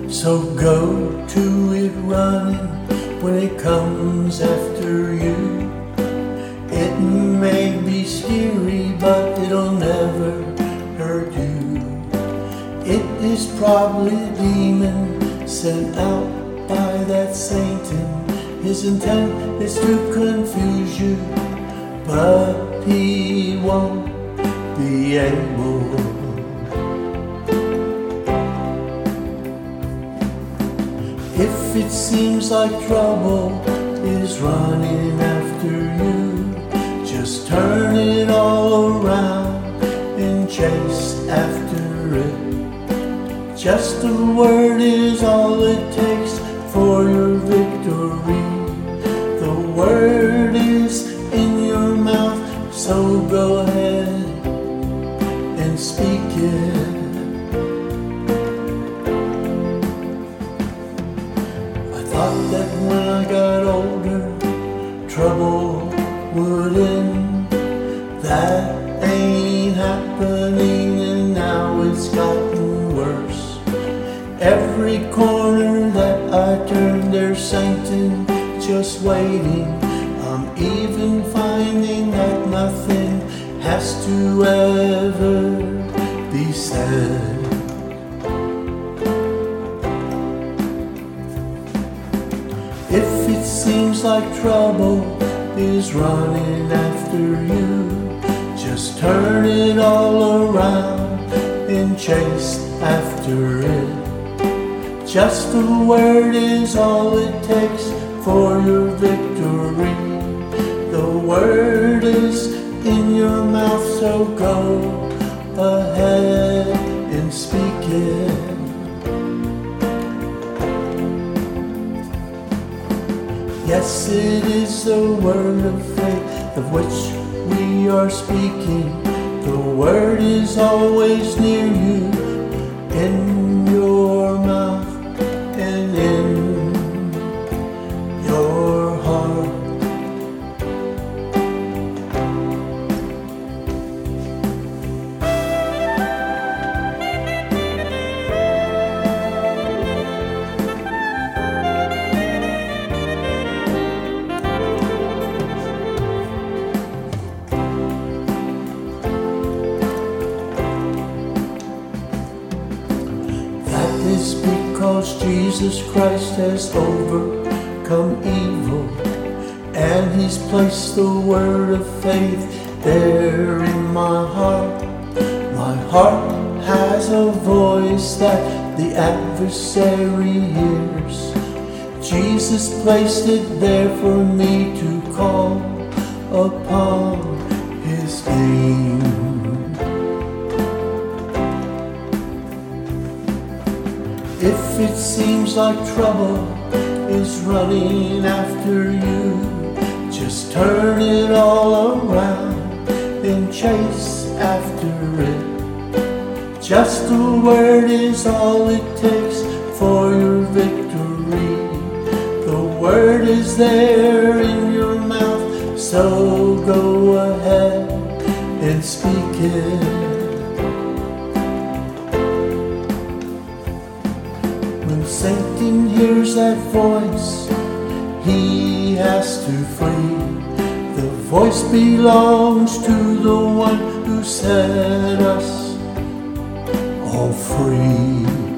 So go to it running when it comes after you. It may be scary, but it'll never hurt you. It is probably a demon sent out by that Satan. His intent is to confuse you, but he won't be able. If it seems like trouble is running after you, just turn it all around and chase after it. Just a word is all it takes for your victory. The word is in your mouth, so go ahead and speak it. I thought that when I got older, trouble would end. That ain't happening, and now it's gotten worse. Every corner that I turn, there's Satan just waiting. I'm even finding that nothing has to ever be said. If it seems like trouble is running after you, just turn it all around and chase after it. Just a word is all it takes for your victory. The word is in your mouth, so go ahead and speak it. Yes, it is the word of faith of which we are speaking. The word is always near you, in your mouth and in your heart. Is because Jesus Christ has overcome evil, and he's placed the word of faith there in my heart. My heart has a voice that the adversary hears. Jesus placed it there for me to call upon his name. If it seems like trouble is running after you, just turn it all around and chase after it. Just a word is all it takes for your victory. The word is there in your mouth, so go ahead and speak it. When Satan hears that voice, he has to flee. The voice belongs to the one who set us all free.